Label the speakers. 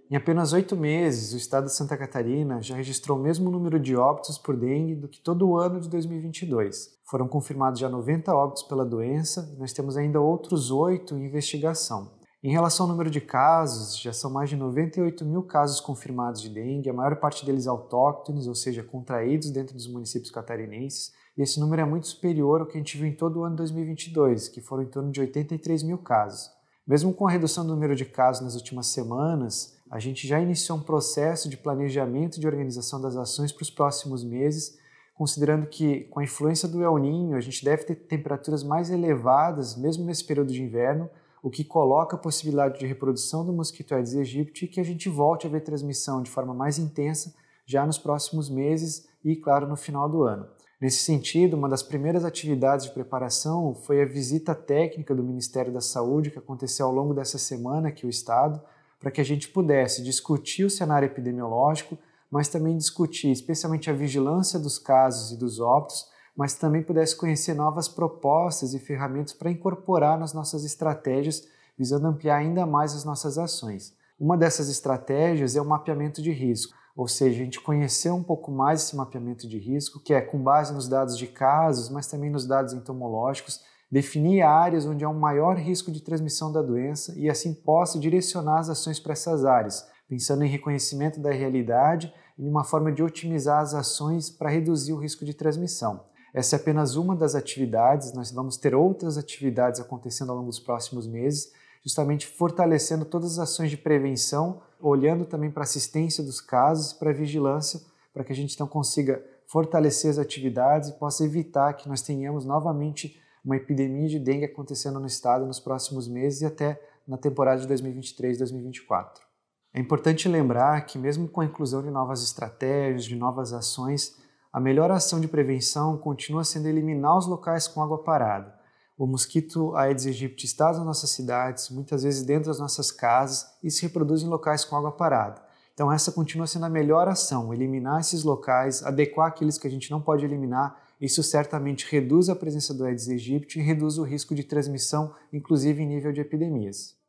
Speaker 1: Em apenas 8 meses, o estado de Santa Catarina já registrou o mesmo número de óbitos por dengue do que todo o ano de 2022. Foram confirmados já 90 óbitos pela doença e nós temos ainda outros 8 em investigação. Em relação ao número de casos, já são mais de 98 mil casos confirmados de dengue, a maior parte deles autóctones, ou seja, contraídos dentro dos municípios catarinenses, e esse número é muito superior ao que a gente viu em todo o ano de 2022, que foram em torno de 83 mil casos. Mesmo com a redução do número de casos nas últimas semanas, a gente já iniciou um processo de planejamento e de organização das ações para os próximos meses, considerando que, com a influência do El Niño, a gente deve ter temperaturas mais elevadas, mesmo nesse período de inverno, o que coloca a possibilidade de reprodução do mosquito Aedes aegypti e que a gente volte a ver transmissão de forma mais intensa já nos próximos meses e, claro, no final do ano. Nesse sentido, uma das primeiras atividades de preparação foi a visita técnica do Ministério da Saúde, que aconteceu ao longo dessa semana aqui no Estado, para que a gente pudesse discutir o cenário epidemiológico, mas também discutir especialmente a vigilância dos casos e dos óbitos, mas também pudesse conhecer novas propostas e ferramentas para incorporar nas nossas estratégias, visando ampliar ainda mais as nossas ações. Uma dessas estratégias é o mapeamento de risco, ou seja, a gente conhecer um pouco mais esse mapeamento de risco, que é com base nos dados de casos, mas também nos dados entomológicos, definir áreas onde há um maior risco de transmissão da doença e assim possa direcionar as ações para essas áreas, pensando em reconhecimento da realidade e em uma forma de otimizar as ações para reduzir o risco de transmissão. Essa é apenas uma das atividades, nós vamos ter outras atividades acontecendo ao longo dos próximos meses, justamente fortalecendo todas as ações de prevenção, olhando também para a assistência dos casos e para a vigilância, para que a gente então consiga fortalecer as atividades e possa evitar que nós tenhamos novamente uma epidemia de dengue acontecendo no estado nos próximos meses e até na temporada de 2023-2024. É importante lembrar que mesmo com a inclusão de novas estratégias, de novas ações, a melhor ação de prevenção continua sendo eliminar os locais com água parada. O mosquito Aedes aegypti está nas nossas cidades, muitas vezes dentro das nossas casas e se reproduz em locais com água parada. Então essa continua sendo a melhor ação, eliminar esses locais, adequar aqueles que a gente não pode eliminar. Isso certamente reduz a presença do Aedes aegypti e reduz o risco de transmissão, inclusive em nível de epidemias.